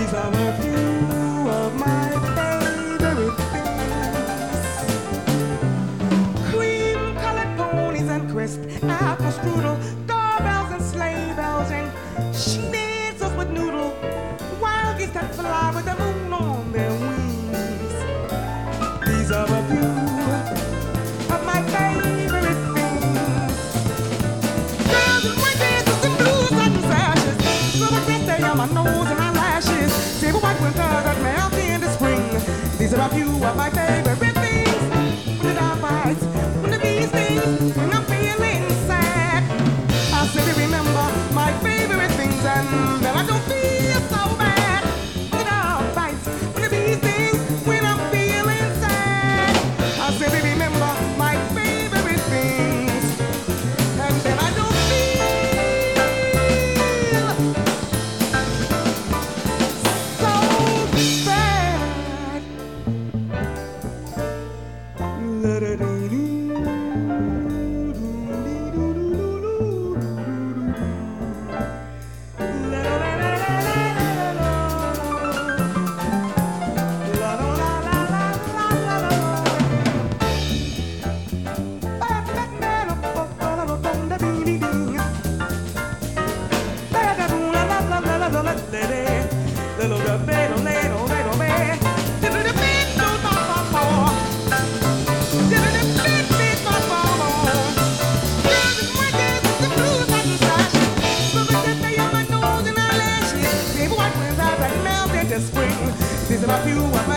These are a few of my favorite things. Cream-colored ponies and crisp apple strudel, doorbells and sleigh bells and schnitzels with noodle, wild geese that fly with the moon on their wings. These are a few of my favorite things. Girls in white dresses and blue satin sashes, silver kiss they on my nose and eyelashes, silver white winters that melt into spring. These are a few of my favorite things. When the dog bites, when the bee stings, when I'm feeling sad, I simply remember my favorite things and then I don't feel so bad. When the dog bites, when the bee stings, when I'm feeling sad, I simply remember my favorite things and then I don't feel so bad. Spring. These are a few of my